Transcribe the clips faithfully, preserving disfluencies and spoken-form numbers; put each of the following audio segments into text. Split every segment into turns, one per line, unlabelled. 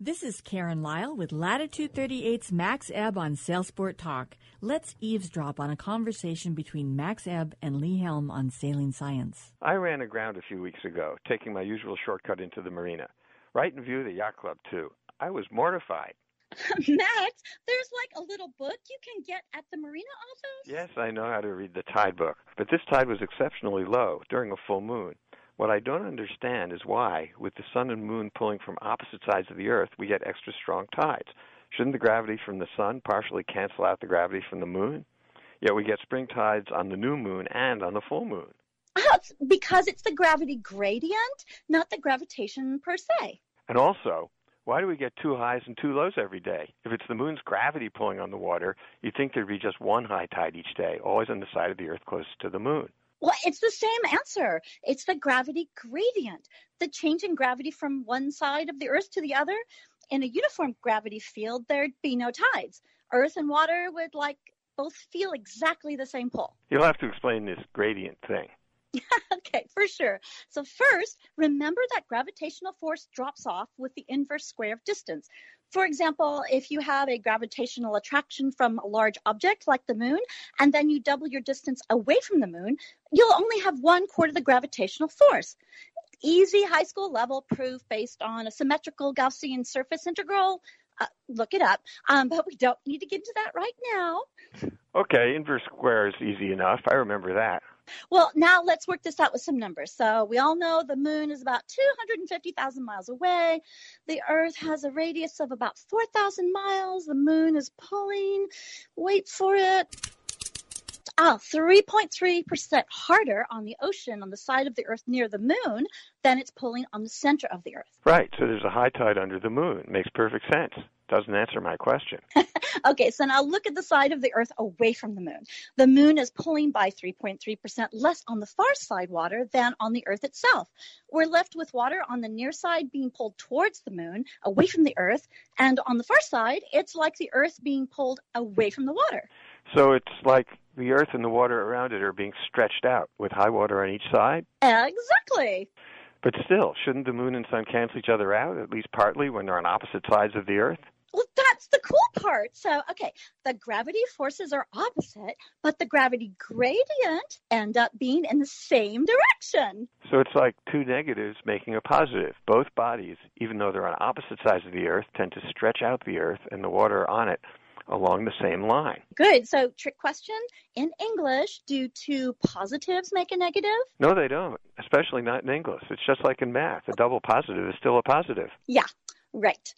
This is Karen Lyle with Latitude thirty-eight's Max Ebb on Sailsport Talk. Let's eavesdrop on a conversation between Max Ebb and Lee Helm on sailing science.
I ran aground a few weeks ago, taking my usual shortcut into the marina. Right in view of the yacht club, too. I was mortified.
Max, there's like a little book you can get at the marina office?
Yes, I know how to read the tide book, but this tide was exceptionally low during a full moon. What I don't understand is why, with the sun and moon pulling from opposite sides of the Earth, we get extra strong tides. Shouldn't the gravity from the sun partially cancel out the gravity from the moon? Yet we get spring tides on the new moon and on the full moon.
Oh, it's because it's the gravity gradient, not the gravitation per se.
And also, why do we get two highs and two lows every day? If it's the moon's gravity pulling on the water, you'd think there'd be just one high tide each day, always on the side of the Earth closest to the moon.
Well, it's the same answer. It's the gravity gradient, the change in gravity from one side of the Earth to the other. In a uniform gravity field, there'd be no tides. Earth and water would, like, both feel exactly the same pull.
You'll have to explain this gradient thing.
Okay, for sure. So first, remember that gravitational force drops off with the inverse square of distance. For example, if you have a gravitational attraction from a large object like the moon, and then you double your distance away from the moon, you'll only have one quarter of the gravitational force. Easy high school level proof based on a symmetrical Gaussian surface integral. Uh, look it up, um, but we don't need to get into that right now.
Okay, inverse square is easy enough. I remember that.
Well, now let's work this out with some numbers. So we all know the moon is about two hundred fifty thousand miles away. The Earth has a radius of about four thousand miles. The moon is pulling, wait for it, ah, three point three percent harder on the ocean on the side of the Earth near the moon than it's pulling on the center of the Earth.
Right, so there's a high tide under the moon. Makes perfect sense. Doesn't answer my question.
Okay, so now look at the side of the Earth away from the moon. The moon is pulling by three point three percent less on the far side water than on the Earth itself. We're left with water on the near side being pulled towards the moon, away from the Earth, and on the far side, it's like the Earth being pulled away from the water.
So it's like the Earth and the water around it are being stretched out with high water on each side?
Exactly.
But still, shouldn't the moon and sun cancel each other out, at least partly, when they're on opposite sides of the Earth?
Well, that's the cool part. So, okay, the gravity forces are opposite, but the gravity gradient end up being in the same direction.
So it's like two negatives making a positive. Both bodies, even though they're on opposite sides of the Earth, tend to stretch out the Earth and the water on it along the same line.
Good. So, trick question. In English, do two positives make a negative?
No, they don't, especially not in English. It's just like in math. A double positive is still a positive.
Yeah, right.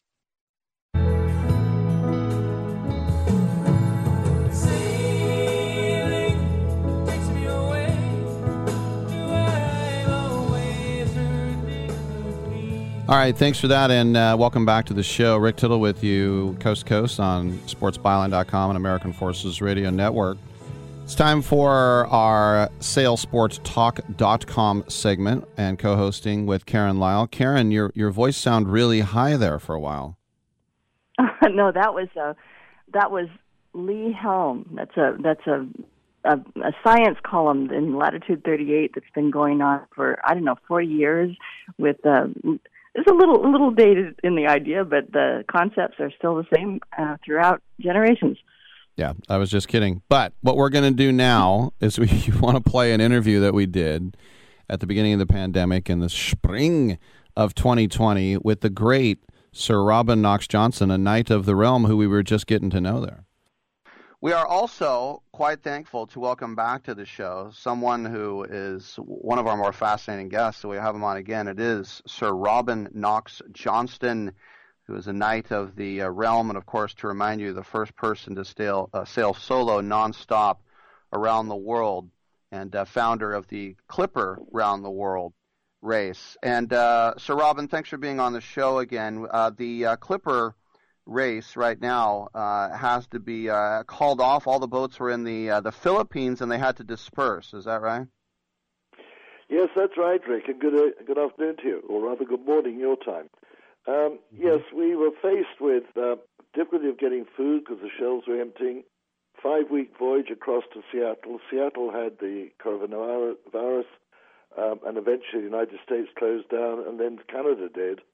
All right, thanks for that, and uh, welcome back to the show. Rick Tittle with you, coast to coast on sports byline dot com and American Forces Radio Network. It's time for our sail sports talk dot com segment and co-hosting with Karen Lyle. Karen, your your voice sounded really high there for a while.
No, that was uh, that was Lee Helm. That's a that's a, a a science column in Latitude thirty-eight that's been going on for I don't know forty years with. Uh, It's a little a little dated in the idea, but the concepts are still the same uh, throughout generations.
Yeah, I was just kidding. But what we're going to do now is we want to play an interview that we did at the beginning of the pandemic in the spring of twenty twenty with the great Sir Robin Knox Johnson, a knight of the realm who we were just getting to know there.
We are also quite thankful to welcome back to the show someone who is one of our more fascinating guests, so we have him on again. It is Sir Robin Knox Johnston, who is a knight of the uh, realm, and of course, to remind you, the first person to sail, uh, sail solo nonstop around the world, and uh, founder of the Clipper Round the World race. And uh, Sir Robin, thanks for being on the show again. Uh, the uh, Clipper race right now uh, has to be uh, called off. All the boats were in the uh, the Philippines, and they had to disperse. Is that right?
Yes, that's right, Rick. And good uh, good afternoon to you, or rather, good morning your time. Um, yes, we were faced with uh, difficulty of getting food because the shelves were emptying. Five-week voyage across to Seattle. Seattle had the coronavirus, um, and eventually the United States closed down, and then Canada did.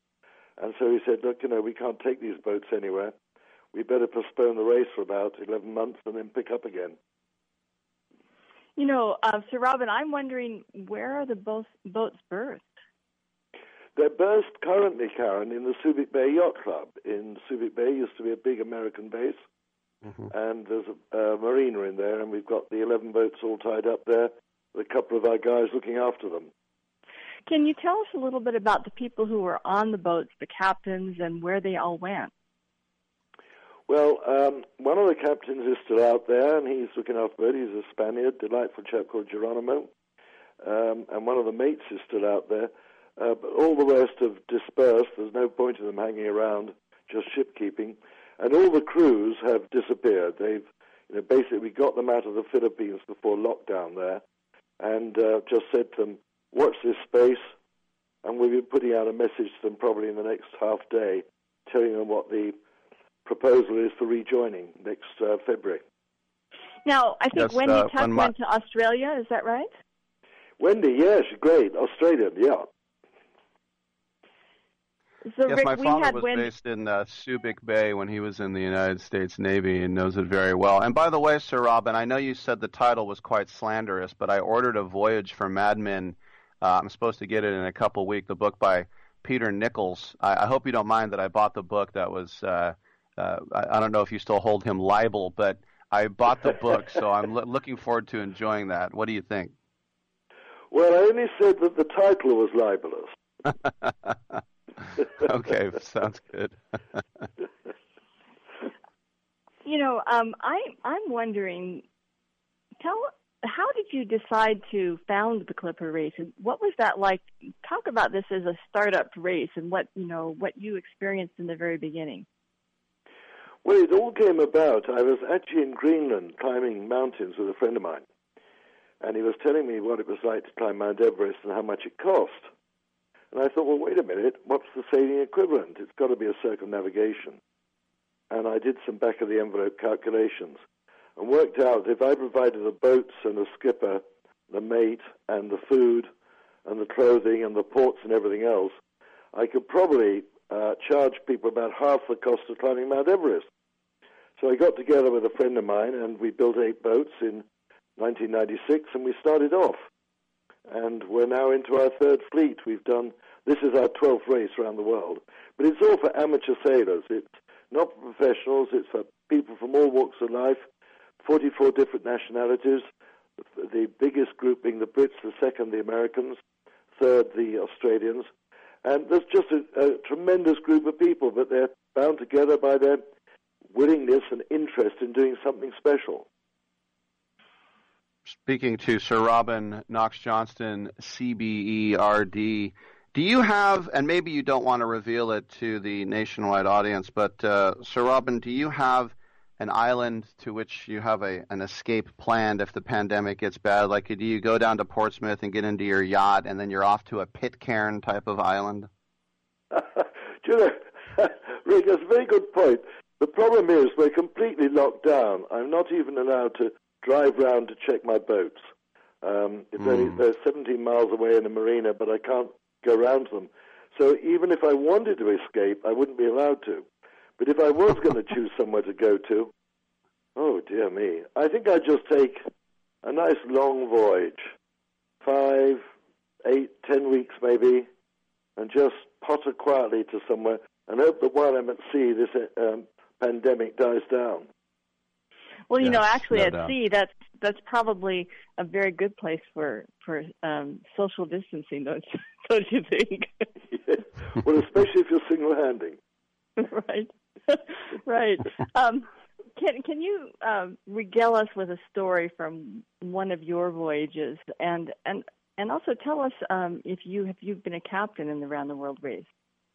And so he said, look, you know, we can't take these boats anywhere. We better postpone the race for about eleven months and then pick up again.
You know, uh, Sir Robin, I'm wondering, where are the both boats berthed?
They're berthed currently, Karen, in the Subic Bay Yacht Club. In Subic Bay used to be a big American base, mm-hmm. and there's a, a marina in there, and we've got the eleven boats all tied up there with a couple of our guys looking after them.
Can you tell us a little bit about the people who were on the boats, the captains, and where they all went?
Well, um, one of the captains is still out there, and he's looking after it. He's a Spaniard, delightful chap called Geronimo. Um, and one of the mates is still out there. Uh, but all the rest have dispersed. There's no point in them hanging around, just ship keeping. And all the crews have disappeared. They've, you know, basically got them out of the Philippines before lockdown there, and uh, just said to them, watch this space, and we'll be putting out a message to them probably in the next half day, telling them what the proposal is for rejoining next uh, February.
Now, I think
yes,
Wendy
uh,
Tuck
my...
went to Australia, is that right?
Wendy, yes, great, Australian, yeah.
So,
yes,
Rick,
my
we
father
had
was
Wendy...
based in uh, Subic Bay when he was in the United States Navy and knows it very well. And by the way, Sir Robin, I know you said the title was quite slanderous, but I ordered A Voyage for Madmen. Uh, I'm supposed to get it in a couple weeks, the book by Peter Nichols. I, I hope you don't mind that I bought the book that was, uh, uh, I, I don't know if you still hold him liable, but I bought the book, so I'm lo- looking forward to enjoying that. What do you think?
Well, I only said that the title was libelous.
Okay, sounds good.
You know, um, I, I'm wondering, tell, how did you decide to found the Clipper race, and what was that like? Talk about this as a startup race and what, you know, what you experienced in the very beginning.
Well, it all came about. I was actually in Greenland climbing mountains with a friend of mine, and he was telling me what it was like to climb Mount Everest and how much it cost. And I thought, well, wait a minute, what's the sailing equivalent? It's got to be a circumnavigation. And I did some back-of-the-envelope calculations and worked out if I provided the boats and the skipper, the mate, and the food, and the clothing, and the ports and everything else, I could probably uh, charge people about half the cost of climbing Mount Everest. So I got together with a friend of mine, and we built eight boats in nineteen ninety-six, and we started off. And we're now into our third fleet. We've done, this is our twelfth race around the world. But it's all for amateur sailors. It's not for professionals. It's for people from all walks of life, forty-four different nationalities, the biggest group being the Brits, the second the Americans, third the Australians. And there's just a, a tremendous group of people, but they're bound together by their willingness and interest in doing something special.
Speaking to Sir Robin Knox Johnston, C B E R D, do you have, and maybe you don't want to reveal it to the nationwide audience, but uh, Sir Robin, do you have an island to which you have a an escape planned if the pandemic gets bad? Like, do you go down to Portsmouth and get into your yacht, and then you're off to a Pitcairn type of island?
Do you know, Rick, that's a very good point. The problem is we're completely locked down. I'm not even allowed to drive round to check my boats. Um, it's mm. only, they're seventeen miles away in a marina, but I can't go round to them. So even if I wanted to escape, I wouldn't be allowed to. But if I was going to choose somewhere to go to, oh, dear me, I think I'd just take a nice long voyage, five, eight, ten weeks maybe, and just potter quietly to somewhere and hope that while I'm at sea, this um, pandemic dies down.
Well, you
yes,
know, actually
no
at
doubt.
sea, that's that's probably a very good place for for um, social distancing, don't you, don't you think?
Yeah. Well, especially if you're single-handing.
Right, right. Um, can can you um, regale us with a story from one of your voyages, and and and also tell us um, if you have you've been a captain in the round the world race?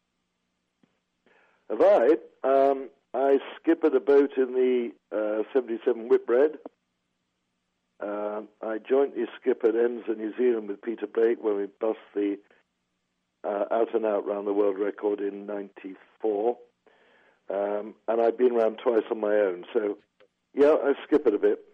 Have I? Um, I skippered a boat in the uh, seventy-seven Whitbread. Uh, I jointly skippered Enza, New Zealand with Peter Blake when we bust the uh, out-and-out round-the-world record in ninety-four. Um, and I've been around twice on my own. So, yeah, I skippered a bit.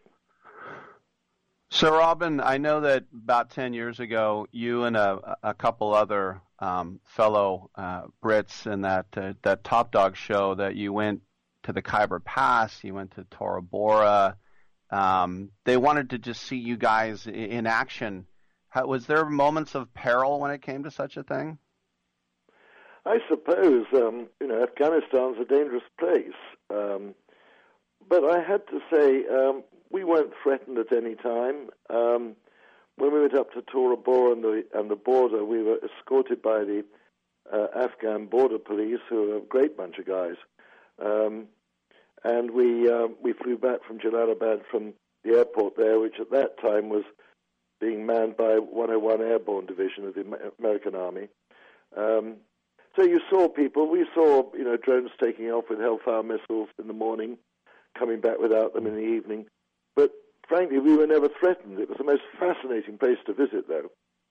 So, Robin, I know that about ten years ago, you and a, a couple other um, fellow uh, Brits in that uh, that Top Dog show that you went to the Khyber Pass, you went to Tora Bora. Um, they wanted to just see you guys in action. How, was there moments of peril when it came to such a thing?
I suppose, um, you know, Afghanistan's a dangerous place. Um, but I had to say, um, we weren't threatened at any time. Um, when we went up to Tora Bora and the, and the border, we were escorted by the uh, Afghan border police, who are a great bunch of guys. Um, and we uh, we flew back from Jalalabad from the airport there, which at that time was being manned by one oh one Airborne Division of the American Army. Um, so you saw people. We saw, you know, drones taking off with Hellfire missiles in the morning, coming back without them in the evening. But frankly, we were never threatened. It was the most fascinating place to visit, though.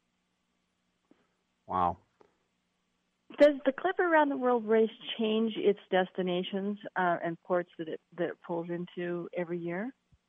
Wow.
Does the Clipper Around the World race change its destinations uh, and ports that it, that it pulls into every year?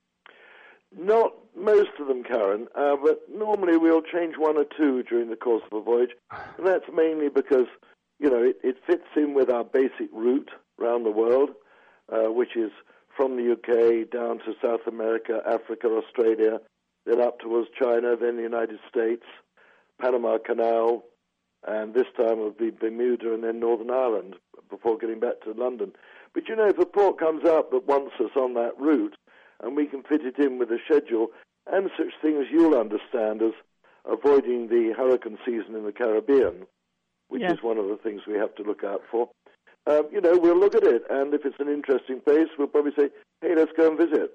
Not most of them, Karen, uh, but normally we'll change one or two during the course of a voyage, and that's mainly because, you know, it, it fits in with our basic route around the world, uh, which is from the U K down to South America, Africa, Australia, then up towards China, then the United States, Panama Canal, and this time it will be Bermuda and then Northern Ireland before getting back to London. But, you know, if a port comes up that wants us on that route, and we can fit it in with the schedule, and such things you'll understand as avoiding the hurricane season in the Caribbean, which yes. is one of the things we have to look out for. Um, you know, we'll look at it, and if it's an interesting place, we'll probably say, hey, let's go and visit.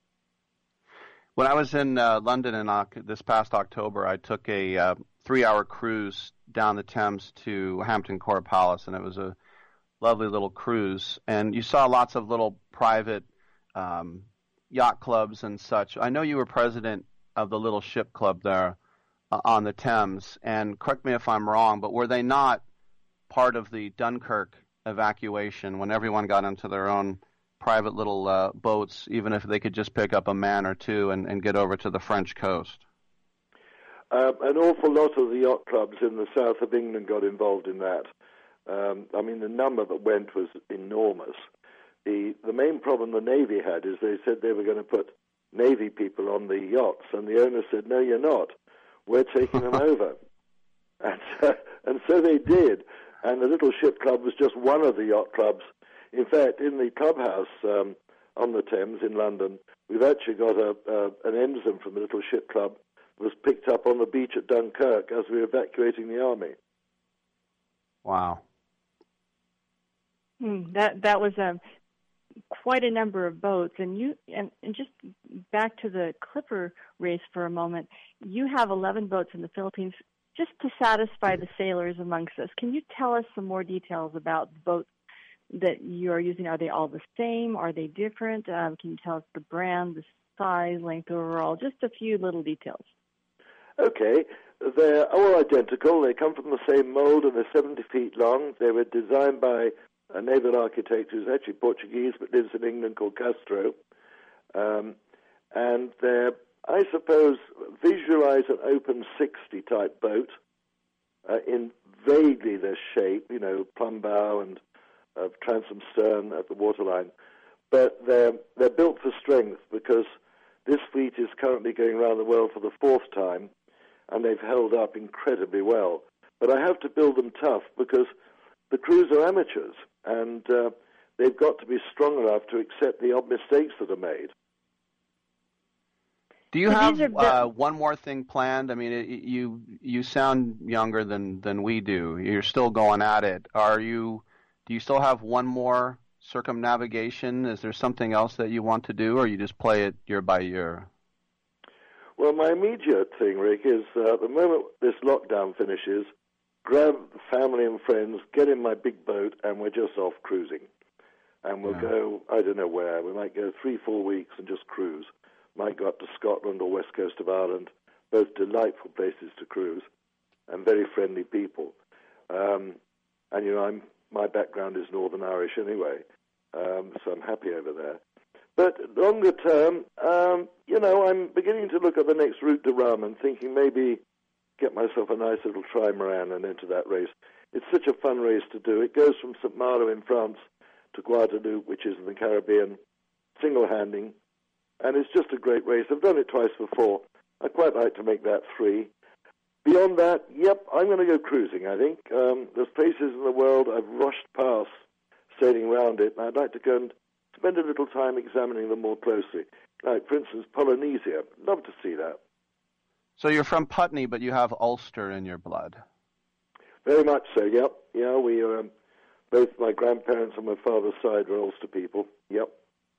When I was in uh, London in uh, this past October, I took a uh, three-hour cruise down the Thames to Hampton Court Palace, and it was a lovely little cruise. And you saw lots of little private um, yacht clubs and such. I know you were president of the Little Ship Club there uh, on the Thames, and correct me if I'm wrong, but were they not part of the Dunkirk evacuation when everyone got into their own private little uh, boats, even if they could just pick up a man or two and, and get over to the French coast?
Um, an awful lot of the yacht clubs in the south of England got involved in that. Um, I mean, the number that went was enormous. The, the main problem the Navy had is they said they were going to put Navy people on the yachts, and the owner said, no, you're not. We're taking them over. And, uh, and so they did. And the Little Ship Club was just one of the yacht clubs. In fact, in the clubhouse um, on the Thames in London, we've actually got a, uh, an ensign from the Little Ship Club was picked up on the beach at Dunkirk as we were evacuating the army.
Wow.
Hmm, that that was a... quite a number of boats, and you and, and just back to the Clipper race for a moment, you have eleven boats in the Philippines just to satisfy the sailors amongst us. Can you tell us some more details about the boats that you are using? Are they all the same? Are they different? Um, can you tell us the brand, the size, length overall? Just a few little details.
Okay. They're all identical. They come from the same mold, and they're seventy feet long. They were designed by a naval architect who's actually Portuguese but lives in England called Castro. Um, and they're, I suppose, visualize an open sixty type boat uh, in vaguely their shape, you know, plumb bow and uh, transom stern at the waterline. But they're, they're built for strength because this fleet is currently going around the world for the fourth time, and they've held up incredibly well. But I have to build them tough because the crews are amateurs, and uh, they've got to be strong enough to accept the odd mistakes that are made.
Do you have uh, one more thing planned? I mean, it, you you sound younger than, than we do. You're still going at it. Are you? Do you still have one more circumnavigation? Is there something else that you want to do, or you just play it year by year?
Well, my immediate thing, Rick, is uh, the moment this lockdown finishes, grab family and friends, get in my big boat, and we're just off cruising. And we'll yeah. go, I don't know where. We might go three, four weeks and just cruise. Might go up to Scotland or west coast of Ireland, both delightful places to cruise and very friendly people. Um, and, you know, I'm, my background is Northern Irish anyway, um, so I'm happy over there. But longer term, um, you know, I'm beginning to look at the next route to Raman, thinking maybe get myself a nice little trimaran and enter that race. It's such a fun race to do. It goes from Saint Malo in France to Guadeloupe, which is in the Caribbean, single-handing, and it's just a great race. I've done it twice before. I'd quite like to make that three. Beyond that, yep, I'm going to go cruising, I think. Um, there's places in the world I've rushed past sailing around it, and I'd like to go and spend a little time examining them more closely. Like, for instance, Polynesia. Love to see that.
So you're from Putney, but you have Ulster in your blood.
Very much so, yep. Yeah, we are, um, both my grandparents on my father's side were Ulster people, yep.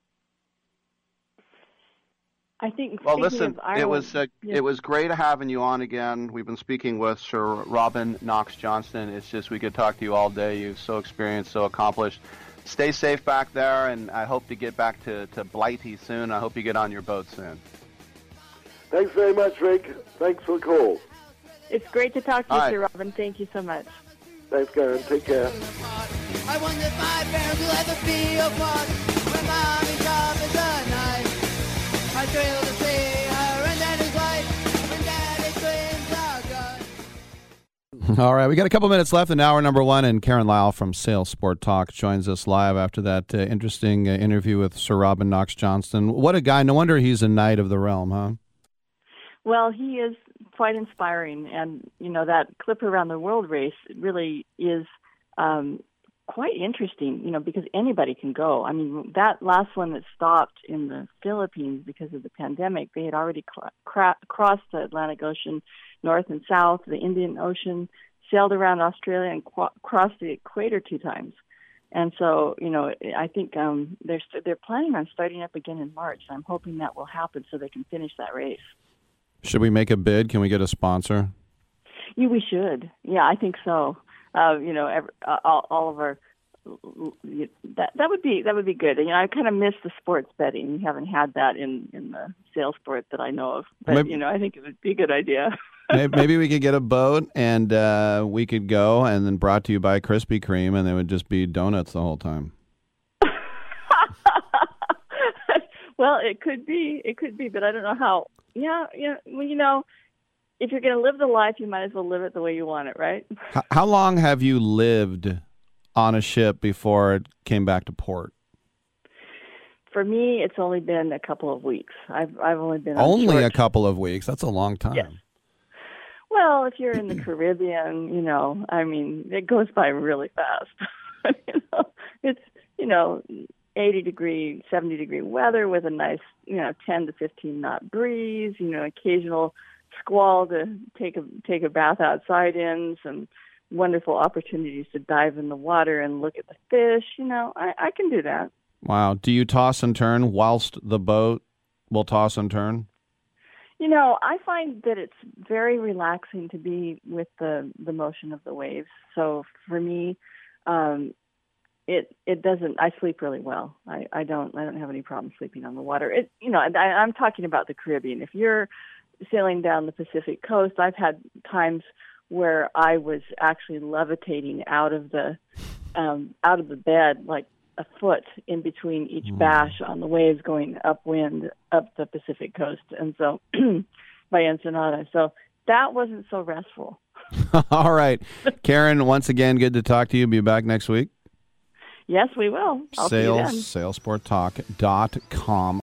I think.
Well, listen,
of Ireland,
it was uh,
yes.
it was great having you on again. We've been speaking with Sir Robin Knox Johnston. It's just we could talk to you all day. You're so experienced, so accomplished. Stay safe back there, and I hope to get back to, to Blighty soon. I hope you get on your boat soon.
Thanks very much, Rick. Thanks for the call.
It's great to talk to you,
All right.
Sir Robin. Thank you so much.
Thanks, Karen. Take care.
I wonder if my parents will ever be apart. When mommy comes at night, I thrill to see her and daddy's wife. When daddy's twins are gone.
All right, we got a couple minutes left in hour number one, and Karen Lyle from Sail Sport Talk joins us live after that uh, interesting uh, interview with Sir Robin Knox Johnston. What a guy. No wonder he's a knight of the realm, huh?
Well, he is quite inspiring, and you know that Clipper Around the World race really is um, quite interesting. You know, because anybody can go. I mean, that last one that stopped in the Philippines because of the pandemic, they had already cl- cra- crossed the Atlantic Ocean, north and south, the Indian Ocean, sailed around Australia, and qu- crossed the equator two times. And so, you know, I think um, they're they're planning on starting up again in March. I'm hoping that will happen so they can finish that race.
Should we make a bid? Can we get a sponsor?
Yeah, we should. Yeah, I think so. Uh, you know, every, uh, all, all of our that that would be that would be good. You know, I kind of miss the sports betting. We haven't had that in, in the sail sport that I know of. But
Maybe,
you know, I think it would be a good idea.
maybe, maybe we could get a boat and uh, we could go, and then brought to you by Krispy Kreme, and it would just be donuts the whole time.
Well, it could be. It could be, but I don't know how. Yeah, yeah. Well, you know, if you're going to live the life, you might as well live it the way you want it, right?
How, how long have you lived on a ship before it came back to port?
For me, it's only been a couple of weeks. I've I've only been on
Only
short.
a couple of weeks. That's a long time.
Yes. Well, if you're in the Caribbean, you know, I mean, it goes by really fast. you know, it's you know. eighty degree, seventy degree weather with a nice, you know, ten to fifteen knot breeze, you know, occasional squall to take a take a bath outside in, some wonderful opportunities to dive in the water and look at the fish. You know, I, I can do that.
Wow. Do you toss and turn whilst the boat will toss and turn?
You know, I find that it's very relaxing to be with the, the motion of the waves. So for me, um, It it doesn't. I sleep really well. I, I don't I don't have any problem sleeping on the water. It you know I, I'm talking about the Caribbean. If you're sailing down the Pacific coast, I've had times where I was actually levitating out of the um, out of the bed like a foot in between each bash on the waves going upwind up the Pacific coast, and so by Ensenada. So that wasn't so restful.
All right, Karen. Once again, good to talk to you. Be back next week.
Yes, we will. I'll see you then.
Sales, sailsport talk dot com.